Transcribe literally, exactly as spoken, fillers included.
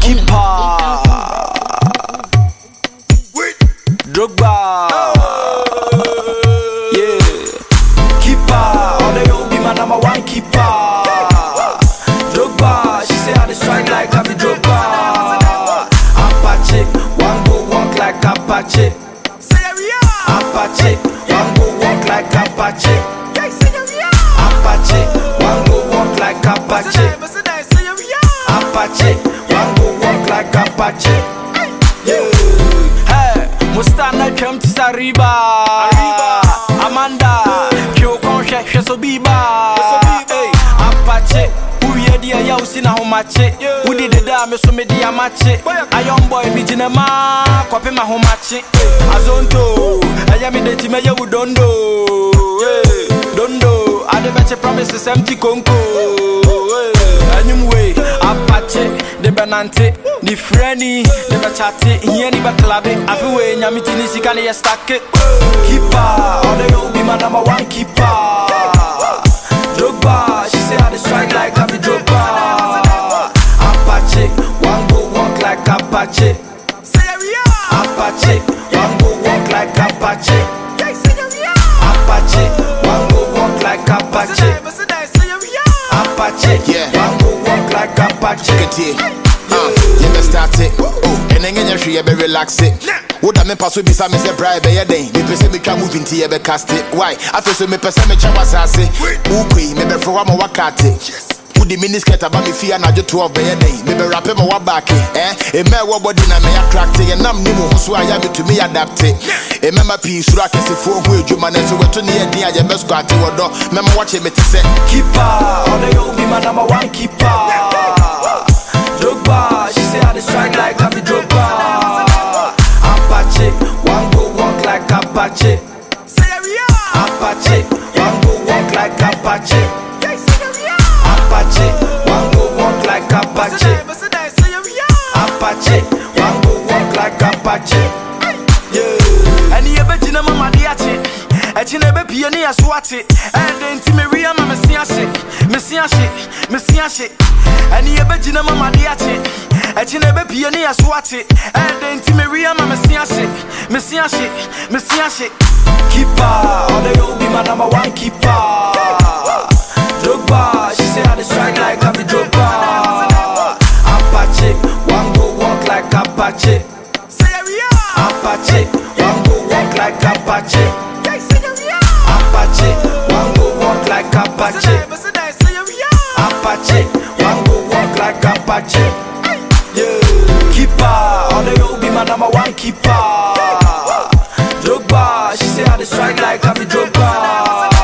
keeper. Drogba, yeah, keeper. All the old be my number one keeper. Drogba, she say I dey strike like I be Drogba. Apache, one go walk like Apache. Apache, one go walk like Apache. Apache, one go walk like Apache. Apache, one go walk like Apache. Yeah. Hey, Mustana come to Sariba. Amanda, Kyo Konshe, Shesobiba. Hey, Apache, who ye dear Yausina Homache. Who did the dame so media mache? A young boy, Mijinema, Kopima Homache. Azonto, I am in the team, you don't know. Don't know, I never promises empty conco. Anyway, Apache, the Banante, the Frenny, the Bachate, here the Baclabe, everywhere, Yamitini, Sikani, stack it. Keeper, all the old be my number one keeper. Drogba, she say I dey strike like I be Drogba. Apache, one go walk like Apache. Apache, one go walk like Apache. Apache, one go walk like Apache. Apache, yeah, one go walk like Apache. Uh, you best start it. Oh, and then you should be relax it. Would I me pass with me some say bribe by your day? Me person me can move into your cast it. Why? I feel so me person me chawas say. Ukui, me be for one more wakati. Would the miniskirt about me fear na just twelve by your day? Me be rap him a back eh? A me what body na me attract it. And I'm new so I am to me adapt it. A member piece so I can see four who you man so we to near the I best squat to do. Member watch me to say keeper, all the old be my number one keeper. Drogba, she say I dey strike like I be Drogba. Apache, one go walk like Apache. Apache, one go walk like Apache. Apache, one go walk like Apache. Apache, one go walk like Apache. Yeah. And you bet you know mama diache. And you never be any as what it. And then Timaria, Mamma Siashi, Messiashi, Messiashi. And you bet you know mama diache. And you never be any as what it. And then Timaria, Mamma Siashi, Messiashi, Messiashi. Keeper, all the old be my number one keeper. Drogba, she say I dey strike like I be Drogba. Apache, one go walk like Apache. Apache, one go walk like Apache. Apache, one go walk like Apache. Apache, one go walk like Apache. Yeah, keeper, all the old be my number one keeper. Drogba, she say I dey strike like I be Drogba.